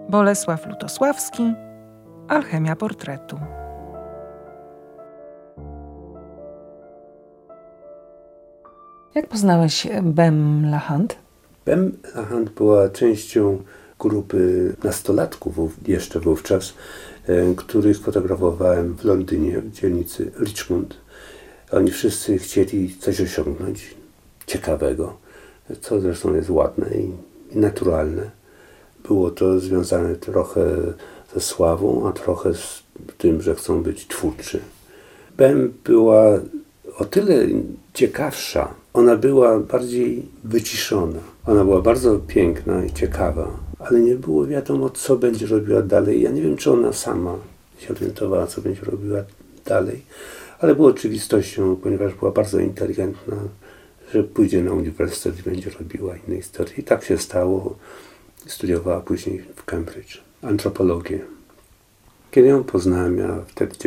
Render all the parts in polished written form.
Bolesław Lutosławski, Alchemia portretu. Jak poznałeś Bem Lachant? Bem Lachant była częścią grupy nastolatków jeszcze wówczas, których fotografowałem w Londynie, w dzielnicy Richmond. Oni wszyscy chcieli coś osiągnąć ciekawego, co zresztą jest ładne i naturalne. Było to związane trochę ze sławą, a trochę z tym, że chcą być twórczy. Bem była o tyle ciekawsza, ona była bardziej wyciszona. Ona była bardzo piękna i ciekawa, ale nie było wiadomo, co będzie robiła dalej. Ja nie wiem, czy ona sama się orientowała, co będzie robiła dalej, ale było oczywistością, ponieważ była bardzo inteligentna, że pójdzie na uniwersytet i będzie robiła inne historie. I tak się stało. Studiowała później w Cambridge antropologię. Kiedy ją poznałem, miała wtedy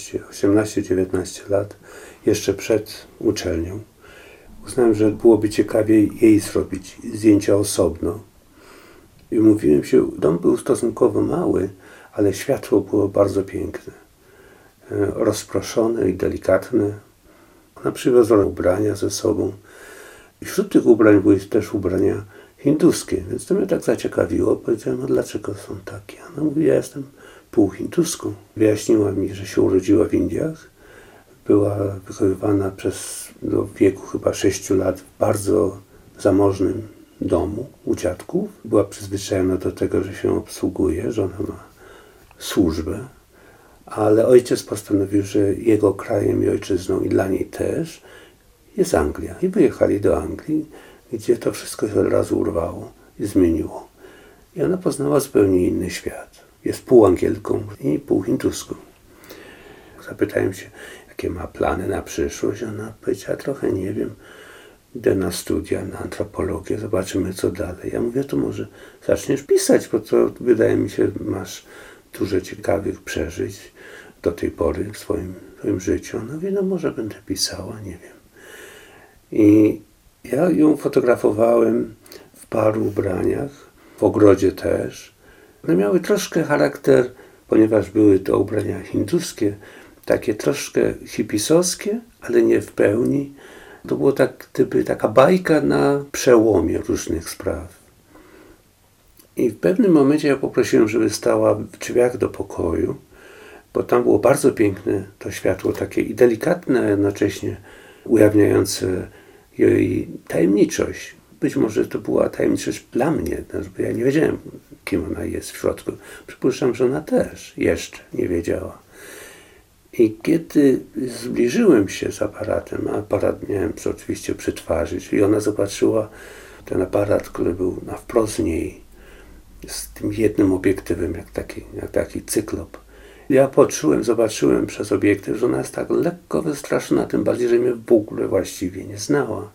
18-19 lat, jeszcze przed uczelnią, uznałem, że byłoby ciekawiej jej zrobić zdjęcia osobno. I umówiłem się, dom był stosunkowo mały, ale światło było bardzo piękne, rozproszone i delikatne. Ona przywiozła ubrania ze sobą. I wśród tych ubrań były też ubrania hinduskie, więc to mnie tak zaciekawiło. Powiedziałem, a dlaczego są takie? Ona mówi, ja jestem półhinduską. Wyjaśniła mi, że się urodziła w Indiach. Była wychowywana do wieku chyba 6 lat w bardzo zamożnym domu u dziadków. Była przyzwyczajona do tego, że się obsługuje, że ona ma służbę. Ale ojciec postanowił, że jego krajem i ojczyzną i dla niej też jest Anglia. I wyjechali do Anglii, gdzie to wszystko się od razu urwało i zmieniło. I ona poznała zupełnie inny świat. Jest pół Angielką i pół hinduską. Zapytałem się, jakie ma plany na przyszłość. Ona powiedziała, trochę nie wiem. Idę na studia, na antropologię, zobaczymy co dalej. Ja mówię, to może zaczniesz pisać, bo to wydaje mi się, masz dużo ciekawych przeżyć do tej pory w swoim życiu. Ona mówi, no może będę pisała, nie wiem. I ja ją fotografowałem w paru ubraniach, w ogrodzie też. One miały troszkę charakter, ponieważ były to ubrania hinduskie, takie troszkę hipisowskie, ale nie w pełni. To było taka bajka na przełomie różnych spraw. I w pewnym momencie ja poprosiłem, żeby stała w drzwiach do pokoju, bo tam było bardzo piękne to światło, takie i delikatne, a jednocześnie ujawniające jej tajemniczość. Być może to była tajemniczość dla mnie, bo ja nie wiedziałem, kim ona jest w środku. Przypuszczam, że ona też jeszcze nie wiedziała. I kiedy zbliżyłem się z aparatem, a aparat miałem oczywiście przy twarzy, czyli ona zobaczyła ten aparat, który był na wprost niej, z tym jednym obiektywem, jak taki cyklop. Ja zobaczyłem przez obiektyw, że ona jest tak lekko wystraszona, tym bardziej, że mnie w ogóle właściwie nie znała.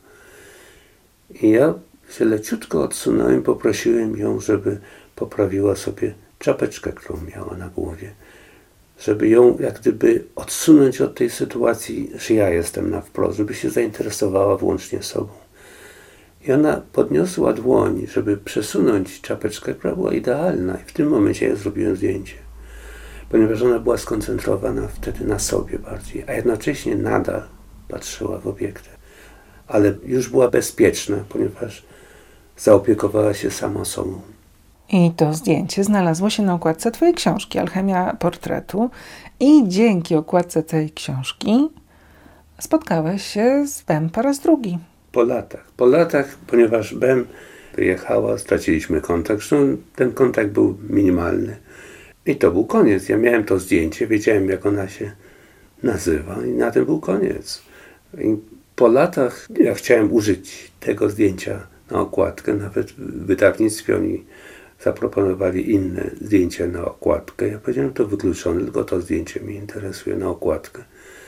I ja się leciutko odsunąłem, poprosiłem ją, żeby poprawiła sobie czapeczkę, którą miała na głowie. Żeby ją jak gdyby odsunąć od tej sytuacji, że ja jestem na wprost, żeby się zainteresowała wyłącznie sobą. I ona podniosła dłoń, żeby przesunąć czapeczkę, która była idealna. I w tym momencie ja zrobiłem zdjęcie. Ponieważ ona była skoncentrowana wtedy na sobie bardziej, a jednocześnie nadal patrzyła w obiektyw. Ale już była bezpieczna, ponieważ zaopiekowała się sama sobą. I to zdjęcie znalazło się na okładce twojej książki, Alchemia portretu. I dzięki okładce tej książki spotkałeś się z Bem po raz drugi. Po latach, ponieważ Bem wyjechała, straciliśmy kontakt. Zresztą ten kontakt był minimalny. I to był koniec. Ja miałem to zdjęcie, wiedziałem, jak ona się nazywa i na tym był koniec. I po latach ja chciałem użyć tego zdjęcia na okładkę. Nawet w wydawnictwie oni zaproponowali inne zdjęcia na okładkę. Ja powiedziałem, to wykluczone, tylko to zdjęcie mnie interesuje na okładkę.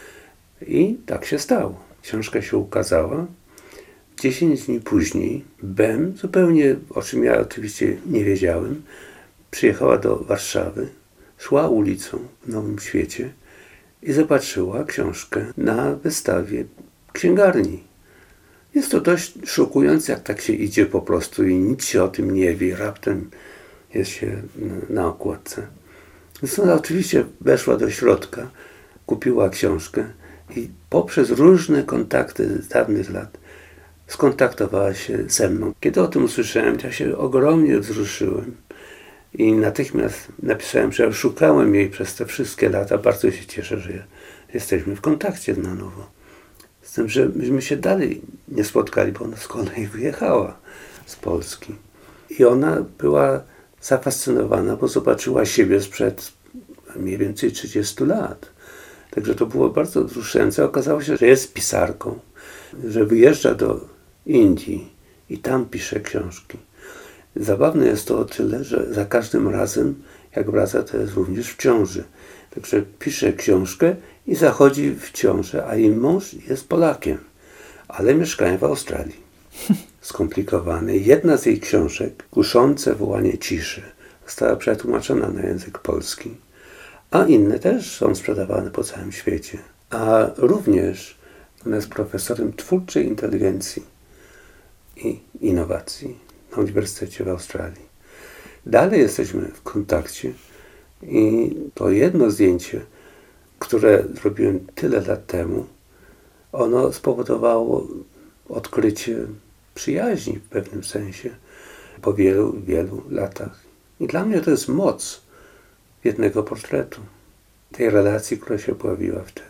I tak się stało. Książka się ukazała. 10 dni później Bem, zupełnie o czym ja oczywiście nie wiedziałem, przyjechała do Warszawy, szła ulicą w Nowym Świecie i zobaczyła książkę na wystawie księgarni. Jest to dość szokujące, jak tak się idzie po prostu i nic się o tym nie wie. Raptem jest się na okładce. Więc ona oczywiście weszła do środka, kupiła książkę i poprzez różne kontakty z dawnych lat skontaktowała się ze mną. Kiedy o tym usłyszałem, ja się ogromnie wzruszyłem i natychmiast napisałem, że szukałem jej przez te wszystkie lata. Bardzo się cieszę, że jesteśmy w kontakcie na nowo. Z tym, że myśmy się dalej nie spotkali, bo ona z kolei wyjechała z Polski. I ona była zafascynowana, bo zobaczyła siebie sprzed mniej więcej 30 lat. Także to było bardzo wzruszające. Okazało się, że jest pisarką, że wyjeżdża do Indii i tam pisze książki. Zabawne jest to o tyle, że za każdym razem, jak wraca, to jest również w ciąży. Także pisze książkę i zachodzi w ciążę, a jej mąż jest Polakiem, ale mieszkają w Australii. Skomplikowane. Jedna z jej książek, Kuszące wołanie ciszy, została przetłumaczona na język polski, a inne też są sprzedawane po całym świecie. A również ona jest profesorem twórczej inteligencji i innowacji na Uniwersytecie w Australii. Dalej jesteśmy w kontakcie i to jedno zdjęcie, które zrobiłem tyle lat temu, ono spowodowało odkrycie przyjaźni w pewnym sensie po wielu, wielu latach. I dla mnie to jest moc jednego portretu, tej relacji, która się pojawiła wtedy.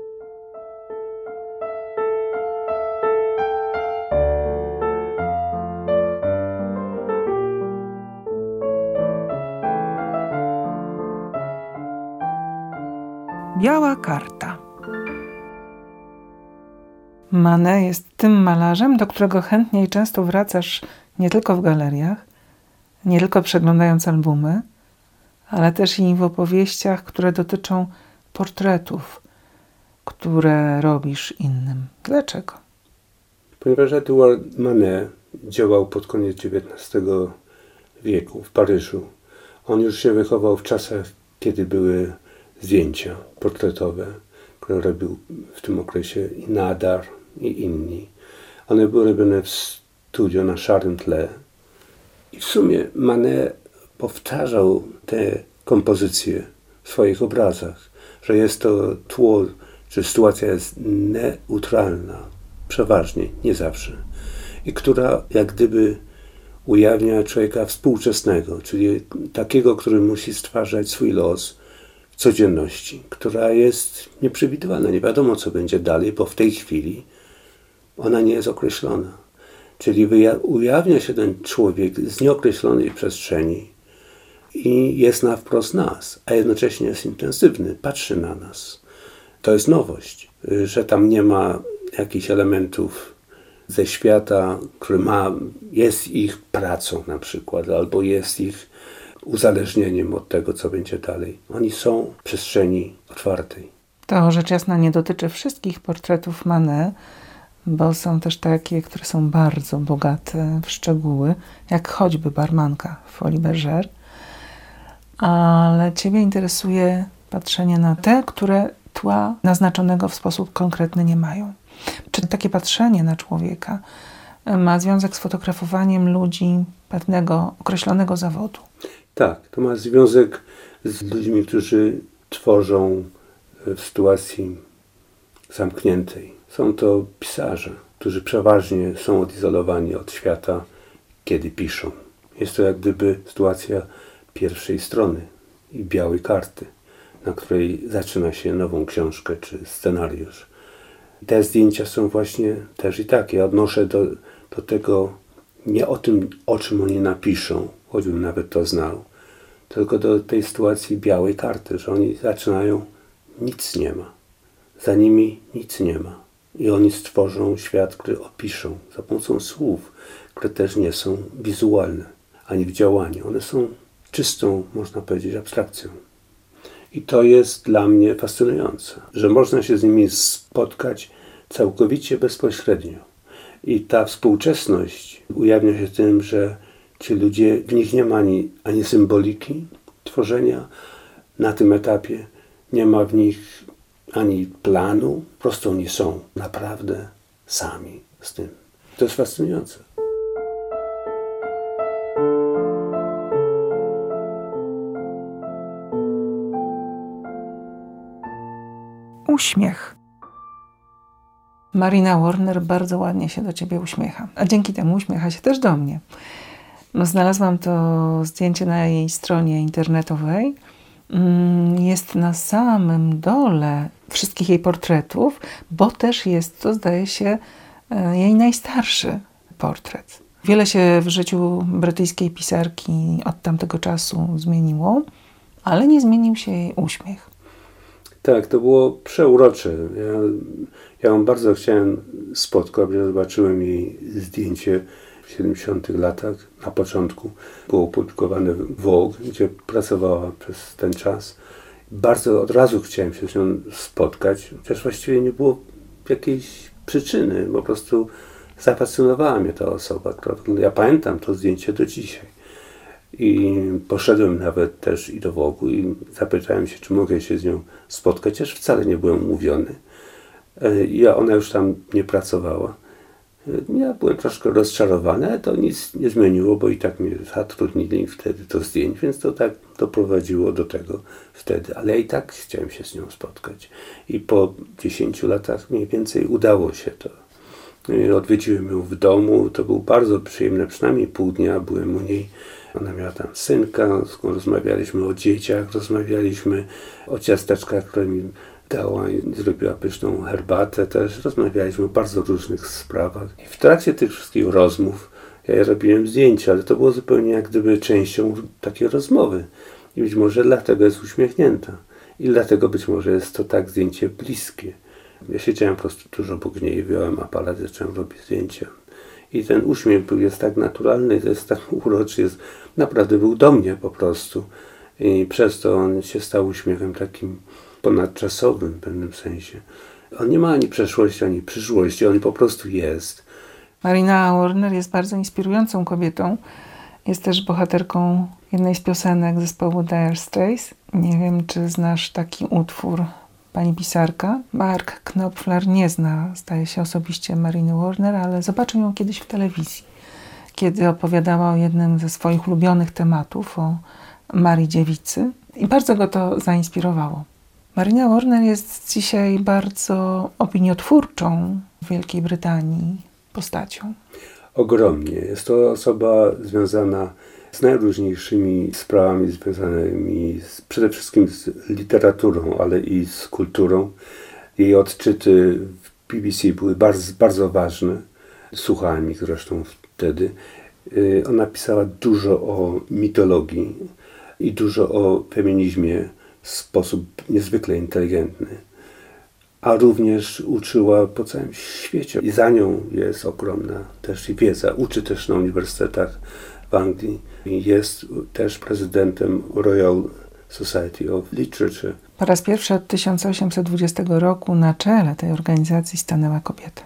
Biała karta. Manet jest tym malarzem, do którego chętnie i często wracasz nie tylko w galeriach, nie tylko przeglądając albumy, ale też i w opowieściach, które dotyczą portretów, które robisz innym. Dlaczego? Ponieważ Edouard Manet działał pod koniec XIX wieku w Paryżu. On już się wychował w czasach, kiedy były zdjęcia portretowe, które robił w tym okresie i Nadar i inni. One były robione w studio na szarym tle. I w sumie Manet powtarzał te kompozycje w swoich obrazach, że jest to tło, że sytuacja jest neutralna, przeważnie, nie zawsze, i która jak gdyby ujawnia człowieka współczesnego, czyli takiego, który musi stwarzać swój los w codzienności, która jest nieprzewidywalna. Nie wiadomo, co będzie dalej, bo w tej chwili ona nie jest określona. Czyli ujawnia się ten człowiek z nieokreślonej przestrzeni i jest na wprost nas, a jednocześnie jest intensywny, patrzy na nas. To jest nowość, że tam nie ma jakichś elementów ze świata, który jest ich pracą na przykład, albo jest ich uzależnieniem od tego, co będzie dalej. Oni są w przestrzeni otwartej. To rzecz jasna nie dotyczy wszystkich portretów Manet, bo są też takie, które są bardzo bogate w szczegóły, jak choćby Barmanka w Folie Bergère. Ale Ciebie interesuje patrzenie na te, które tła naznaczonego w sposób konkretny nie mają. Czy takie patrzenie na człowieka ma związek z fotografowaniem ludzi pewnego określonego zawodu? Tak, to ma związek z ludźmi, którzy tworzą w sytuacji zamkniętej. Są to pisarze, którzy przeważnie są odizolowani od świata, kiedy piszą. Jest to jak gdyby sytuacja pierwszej strony i białej karty, na której zaczyna się nową książkę czy scenariusz. Te zdjęcia są właśnie też i takie. Ja odnoszę do tego nie o tym, o czym oni napiszą, choćbym nawet to znał, tylko do tej sytuacji białej karty, że oni zaczynają, nic nie ma. Za nimi nic nie ma. I oni stworzą świat, który opiszą za pomocą słów, które też nie są wizualne, ani w działaniu. One są czystą, można powiedzieć, abstrakcją. I to jest dla mnie fascynujące, że można się z nimi spotkać całkowicie bezpośrednio. I ta współczesność ujawnia się tym, że ci ludzie, w nich nie ma ani symboliki tworzenia na tym etapie, nie ma w nich ani planu, po prostu oni są naprawdę sami z tym. To jest fascynujące. uśmiech. Marina Warner bardzo ładnie się do ciebie uśmiecha, a dzięki temu uśmiecha się też do mnie. Znalazłam to zdjęcie na jej stronie internetowej. Jest na samym dole wszystkich jej portretów, bo też jest to, zdaje się, jej najstarszy portret. Wiele się w życiu brytyjskiej pisarki od tamtego czasu zmieniło, ale nie zmienił się jej uśmiech. Tak, to było przeurocze. Ja ją bardzo chciałem spotkać, ja zobaczyłem jej zdjęcie w 70 latach, na początku. Było opublikowane w Vogue, gdzie pracowała przez ten czas. Bardzo od razu chciałem się z nią spotkać, chociaż właściwie nie było jakiejś przyczyny. Po prostu zafascynowała mnie ta osoba. Ja pamiętam to zdjęcie do dzisiaj. I poszedłem nawet też i do Vogue'u i zapytałem się, czy mogę się z nią spotkać, chociaż wcale nie byłem umówiony. Ona już tam nie pracowała. Ja byłem troszkę rozczarowany, ale to nic nie zmieniło, bo i tak mnie zatrudnili wtedy do zdjęć, więc to tak doprowadziło do tego wtedy. Ale ja i tak chciałem się z nią spotkać. I po 10 latach mniej więcej udało się to. Odwiedziłem ją w domu, to było bardzo przyjemne, przynajmniej pół dnia byłem u niej. Ona miała tam synka, rozmawialiśmy o dzieciach, rozmawialiśmy o ciasteczkach, które mi dała i zrobiła pyszną herbatę też. Rozmawialiśmy o bardzo różnych sprawach. I w trakcie tych wszystkich rozmów ja robiłem zdjęcia, ale to było zupełnie jak gdyby częścią takiej rozmowy. I być może dlatego jest uśmiechnięta. I dlatego być może jest to tak zdjęcie bliskie. Ja siedziałem po prostu dużo obok niej, wziąłem aparat, zacząłem robić zdjęcia. I ten uśmiech jest tak naturalny, to jest tak uroczy, naprawdę był do mnie po prostu. I przez to on się stał uśmiechem takim ponadczasowym w pewnym sensie. On nie ma ani przeszłości, ani przyszłości, on po prostu jest. Marina Warner jest bardzo inspirującą kobietą. Jest też bohaterką jednej z piosenek zespołu Dire Straits. Nie wiem, czy znasz taki utwór, pani pisarka. Mark Knopfler nie zna, zdaje się, osobiście Mariny Warner, ale zobaczył ją kiedyś w telewizji, kiedy opowiadała o jednym ze swoich ulubionych tematów, o Marii Dziewicy. I bardzo go to zainspirowało. Marina Warner jest dzisiaj bardzo opiniotwórczą w Wielkiej Brytanii postacią. Ogromnie. Jest to osoba związana z najróżniejszymi sprawami związanymi przede wszystkim z literaturą, ale i z kulturą. Jej odczyty w BBC były bardzo, bardzo ważne. Słuchałem ich zresztą wtedy. Ona pisała dużo o mitologii i dużo o feminizmie w sposób niezwykle inteligentny. A również uczyła po całym świecie. I za nią jest ogromna też i wiedza. Uczy też na uniwersytetach w Anglii. Jest też prezydentem Royal Society of Literature. Po raz pierwszy od 1820 roku na czele tej organizacji stanęła kobieta.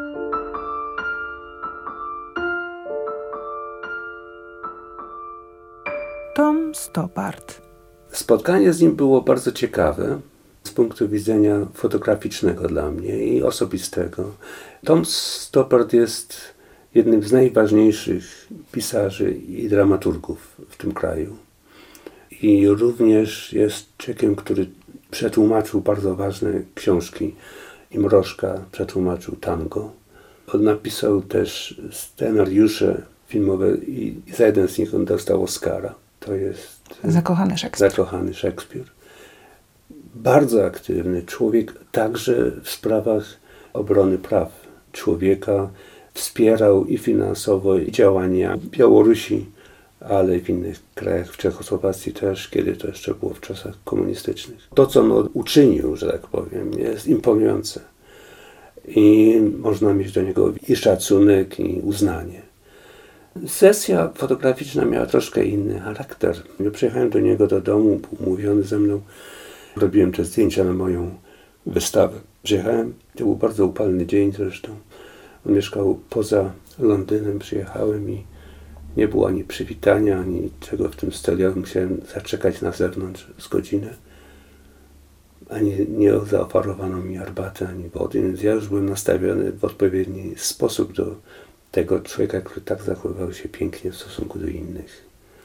Tom Stoppard. Spotkanie z nim było bardzo ciekawe z punktu widzenia fotograficznego dla mnie i osobistego. Tom Stoppard jest jednym z najważniejszych pisarzy i dramaturgów w tym kraju. I również jest człowiekiem, który przetłumaczył bardzo ważne książki. I Mrożka przetłumaczył Tango. On napisał też scenariusze filmowe i za jeden z nich on dostał Oscara. To jest Zakochany Szekspir. Zakochany Szekspir. Bardzo aktywny człowiek, także w sprawach obrony praw człowieka. Wspierał i finansowo i działania Białorusi, ale i w innych krajach, w Czechosłowacji też, kiedy to jeszcze było w czasach komunistycznych. To, co on uczynił, że tak powiem, jest imponujące. I można mieć do niego i szacunek, i uznanie. Sesja fotograficzna miała troszkę inny charakter. Ja przyjechałem do niego do domu, był umówiony ze mną. Robiłem te zdjęcia na moją wystawę. Przyjechałem, to był bardzo upalny dzień zresztą. On mieszkał poza Londynem, przyjechałem i nie było ani przywitania, ani czego w tym stylu. Ja musiałem zaczekać na zewnątrz z godzinę. Ani nie zaoferowano mi herbaty, ani wody, więc ja już byłem nastawiony w odpowiedni sposób do tego człowieka, który tak zachowywał się pięknie w stosunku do innych.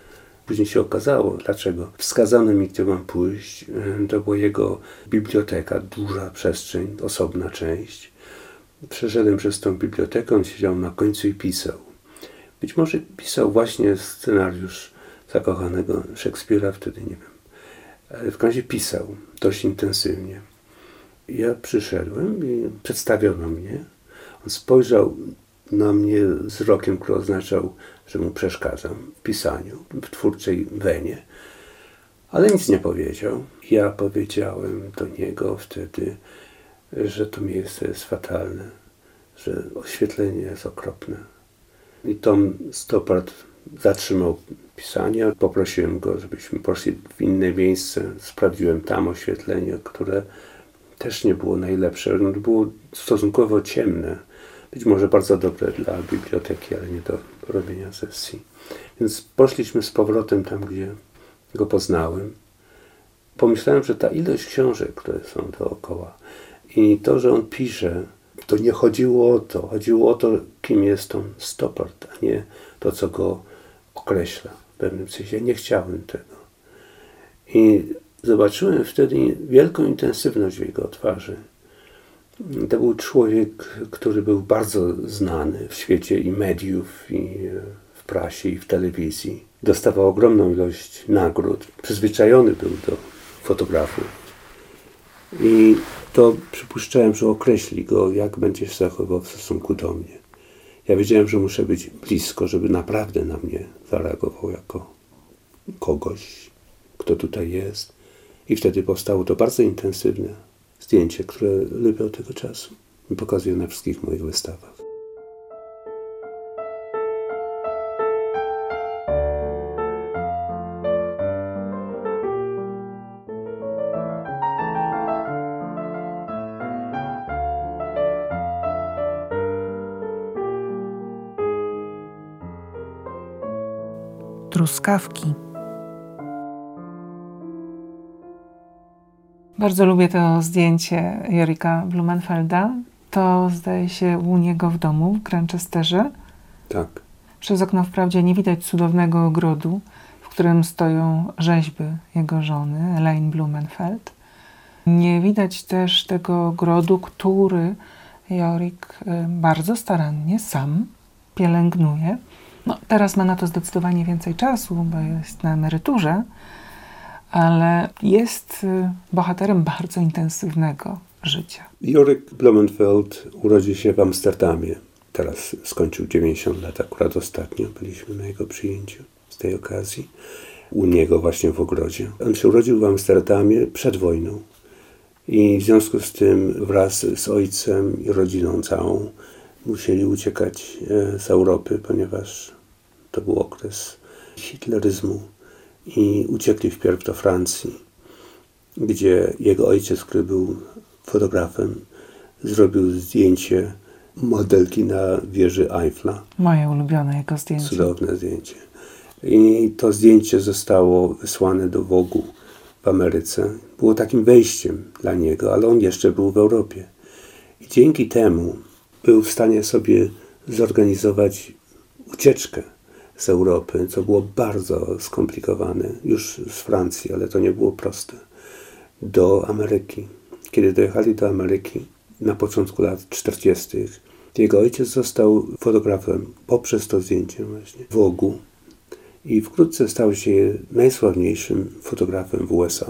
Później się okazało, dlaczego. Wskazano mi, gdzie mam pójść. To była jego biblioteka, duża przestrzeń, osobna część. Przeszedłem przez tą bibliotekę, on siedział na końcu i pisał. Być może pisał właśnie scenariusz Zakochanego Szekspira, wtedy nie wiem. Ale w razie pisał dość intensywnie. Ja przyszedłem i przedstawiono mnie. On spojrzał na mnie wzrokiem, który oznaczał, że mu przeszkadzam w pisaniu, w twórczej wenie. Ale nic nie powiedział. Ja powiedziałem do niego wtedy, że to miejsce jest fatalne, że oświetlenie jest okropne. I Tom Stoppard zatrzymał pisanie. Poprosiłem go, żebyśmy poszli w inne miejsce. Sprawdziłem tam oświetlenie, które też nie było najlepsze. Było stosunkowo ciemne. Być może bardzo dobre dla biblioteki, ale nie do robienia sesji. Więc poszliśmy z powrotem tam, gdzie go poznałem. Pomyślałem, że ta ilość książek, które są dookoła i to, że on pisze, to nie chodziło o to. Chodziło o to, kim jest Tom Stoppard, a nie to, co go określa w pewnym sensie. Nie chciałem tego. I zobaczyłem wtedy wielką intensywność w jego twarzy. To był człowiek, który był bardzo znany w świecie i mediów, i w prasie, i w telewizji. Dostawał ogromną ilość nagród. Przyzwyczajony był do fotografów. I to przypuszczałem, że określi go, jak będzie się zachowywał w stosunku do mnie. Ja wiedziałem, że muszę być blisko, żeby naprawdę na mnie zareagował jako kogoś, kto tutaj jest. I wtedy powstało to bardzo intensywne zdjęcie, które lubię od tego czasu i pokazuję na wszystkich moich wystawach. Truskawki. Bardzo lubię to zdjęcie Jorika Blumenfelda. To zdaje się u niego w domu w Grantchesterze. Tak. Przez okno wprawdzie nie widać cudownego ogrodu, w którym stoją rzeźby jego żony, Elaine Blumenfeld. Nie widać też tego ogrodu, który Jorik bardzo starannie sam pielęgnuje. No, teraz ma na to zdecydowanie więcej czasu, bo jest na emeryturze, ale jest bohaterem bardzo intensywnego życia. Jorik Blumenfeld urodził się w Amsterdamie. Teraz skończył 90 lat, akurat ostatnio byliśmy na jego przyjęciu z tej okazji. U niego właśnie w ogrodzie. On się urodził w Amsterdamie przed wojną i w związku z tym wraz z ojcem i rodziną całą musieli uciekać z Europy, ponieważ to był okres hitleryzmu i uciekli wpierw do Francji, gdzie jego ojciec, który był fotografem, zrobił zdjęcie modelki na wieży Eiffla. Moje ulubione jego zdjęcie. Cudowne zdjęcie. I to zdjęcie zostało wysłane do Vogue'u w Ameryce. Było takim wejściem dla niego, ale on jeszcze był w Europie. I dzięki temu był w stanie sobie zorganizować ucieczkę z Europy, co było bardzo skomplikowane, już z Francji, ale to nie było proste, do Ameryki. Kiedy dojechali do Ameryki na początku lat 40., jego ojciec został fotografem poprzez to zdjęcie właśnie w Vogue'u i wkrótce stał się najsławniejszym fotografem w USA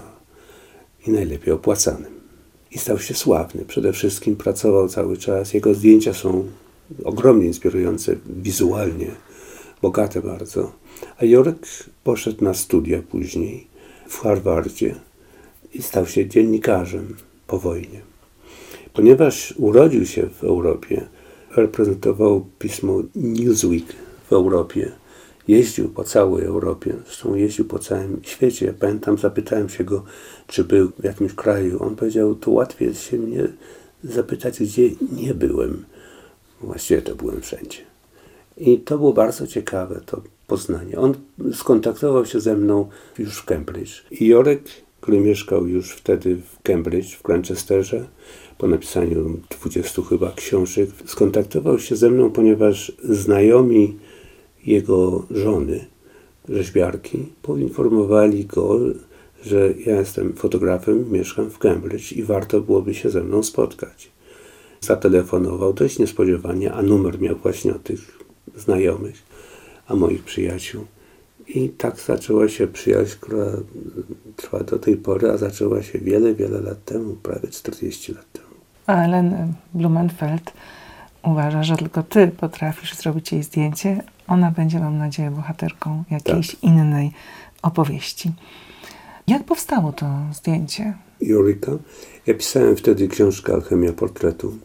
i najlepiej opłacanym. I stał się sławny. Przede wszystkim pracował cały czas. Jego zdjęcia są ogromnie inspirujące wizualnie, bogate bardzo. A Jorik poszedł na studia później w Harvardzie i stał się dziennikarzem po wojnie. Ponieważ urodził się w Europie, reprezentował pismo Newsweek w Europie. Jeździł po całej Europie, zresztą jeździł po całym świecie. Ja pamiętam, zapytałem się go, czy był w jakimś kraju. On powiedział, to łatwiej jest się mnie zapytać, gdzie nie byłem. Właściwie to byłem wszędzie. I to było bardzo ciekawe, to poznanie. On skontaktował się ze mną już w Cambridge. I Jorik, który mieszkał już wtedy w Cambridge, w Grantchesterze, po napisaniu 20 chyba książek, skontaktował się ze mną, ponieważ znajomi jego żony rzeźbiarki poinformowali go, że ja jestem fotografem, mieszkam w Cambridge i warto byłoby się ze mną spotkać. Zatelefonował dość niespodziewanie, a numer miał właśnie od tych znajomych, a moich przyjaciół. I tak zaczęła się przyjaźń, która trwa do tej pory, a zaczęła się wiele, wiele lat temu, prawie 40 lat temu. A Ellen Blumenfeld uważa, że tylko ty potrafisz zrobić jej zdjęcie. Ona będzie, mam nadzieję, bohaterką jakiejś innej opowieści. Jak powstało to zdjęcie? Eureka. Ja pisałem wtedy książkę Alchemia portretu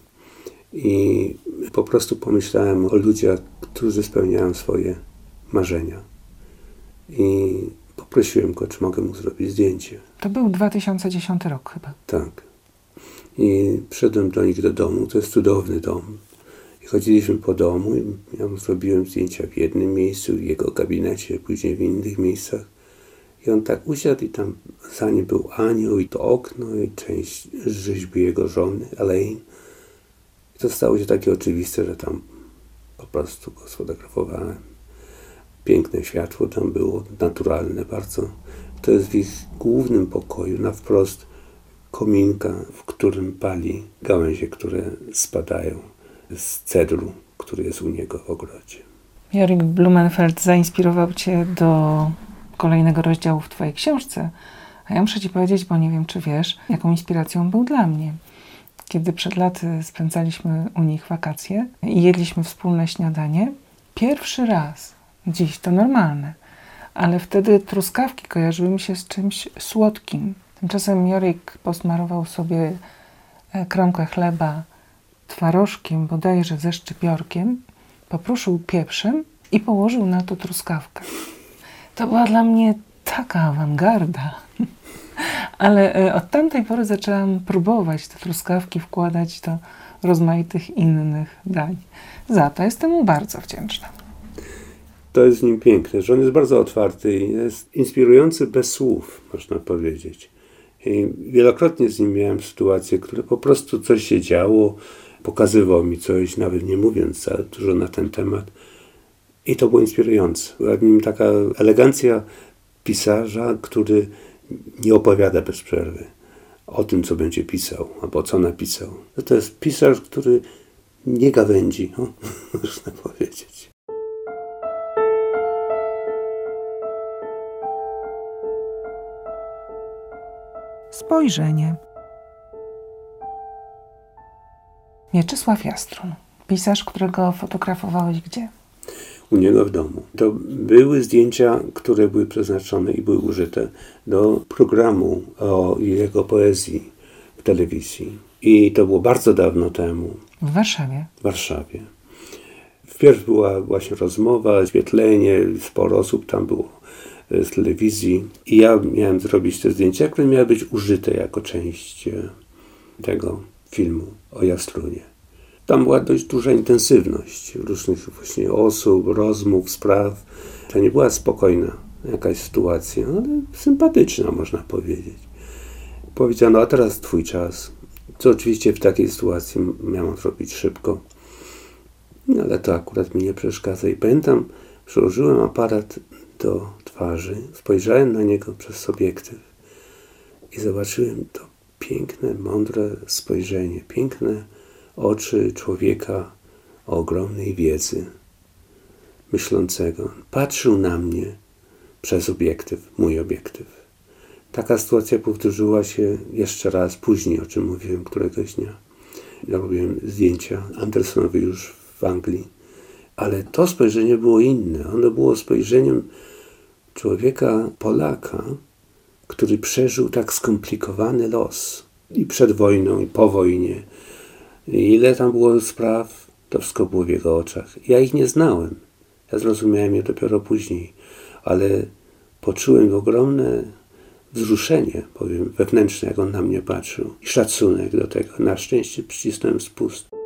i po prostu pomyślałem o ludziach, którzy spełniają swoje marzenia. I poprosiłem go, czy mogę mu zrobić zdjęcie. To był 2010 rok chyba. Tak. I przyszedłem do nich do domu. To jest cudowny dom. I chodziliśmy po domu i ja mu zrobiłem zdjęcia w jednym miejscu, w jego gabinecie, później w innych miejscach. I on tak usiadł i tam za nim był anioł i to okno i część rzeźby jego żony, Elaine. I to stało się takie oczywiste, że tam po prostu go sfotografowałem. Piękne światło tam było, naturalne bardzo. To jest w ich głównym pokoju, na wprost kominka, w którym pali gałęzie, które spadają z cedru, który jest u niego w ogrodzie. Jorik Blumenfeld zainspirował cię do kolejnego rozdziału w twojej książce. A ja muszę ci powiedzieć, bo nie wiem, czy wiesz, jaką inspiracją był dla mnie. Kiedy przed laty spędzaliśmy u nich wakacje i jedliśmy wspólne śniadanie, pierwszy raz, dziś to normalne, ale wtedy truskawki kojarzyły mi się z czymś słodkim. Tymczasem Jorik posmarował sobie kromkę chleba twarożkiem, bodajże ze szczypiorkiem, popruszył pieprzem i położył na to truskawkę. To była dla mnie taka awangarda. Ale od tamtej pory zaczęłam próbować te truskawki wkładać do rozmaitych innych dań. Za to jestem mu bardzo wdzięczna. To jest w nim piękne, że on jest bardzo otwarty i jest inspirujący bez słów, można powiedzieć. I wielokrotnie z nim miałem sytuacje, które po prostu coś się działo, pokazywał mi coś, nawet nie mówiąc za dużo na ten temat. I to było inspirujące. Była w nim taka elegancja pisarza, który nie opowiada bez przerwy o tym, co będzie pisał, albo co napisał. To jest pisarz, który nie gawędzi, można powiedzieć. Spojrzenie. Mieczysław Jastrun, pisarz, którego fotografowałeś gdzie? U niego w domu. To były zdjęcia, które były przeznaczone i były użyte do programu o jego poezji w telewizji. I to było bardzo dawno temu. W Warszawie? W Warszawie. Wpierw była właśnie rozmowa, oświetlenie, sporo osób tam było z telewizji. I ja miałem zrobić te zdjęcia, które miały być użyte jako część tego filmu o Jastrunie. Tam była dość duża intensywność różnych właśnie osób, rozmów, spraw. To nie była spokojna jakaś sytuacja, ale sympatyczna, można powiedzieć. Powiedziano, a teraz twój czas. Co oczywiście w takiej sytuacji miałem zrobić szybko. No, ale to akurat mi nie przeszkadza. I pamiętam, przyłożyłem aparat do twarzy, spojrzałem na niego przez obiektyw i zobaczyłem to piękne, mądre spojrzenie, piękne oczy człowieka o ogromnej wiedzy, myślącego. Patrzył na mnie przez obiektyw, mój obiektyw. Taka sytuacja powtórzyła się jeszcze raz później, o czym mówiłem któregoś dnia. Ja robiłem zdjęcia Andersonowi już w Anglii, ale to spojrzenie było inne. Ono było spojrzeniem człowieka, Polaka, który przeżył tak skomplikowany los. I przed wojną, i po wojnie. I ile tam było spraw, to wszystko było w jego oczach. Ja ich nie znałem. Ja zrozumiałem je dopiero później. Ale poczułem ogromne wzruszenie, powiem, wewnętrzne, jak on na mnie patrzył. I szacunek do tego. Na szczęście przycisnąłem spust.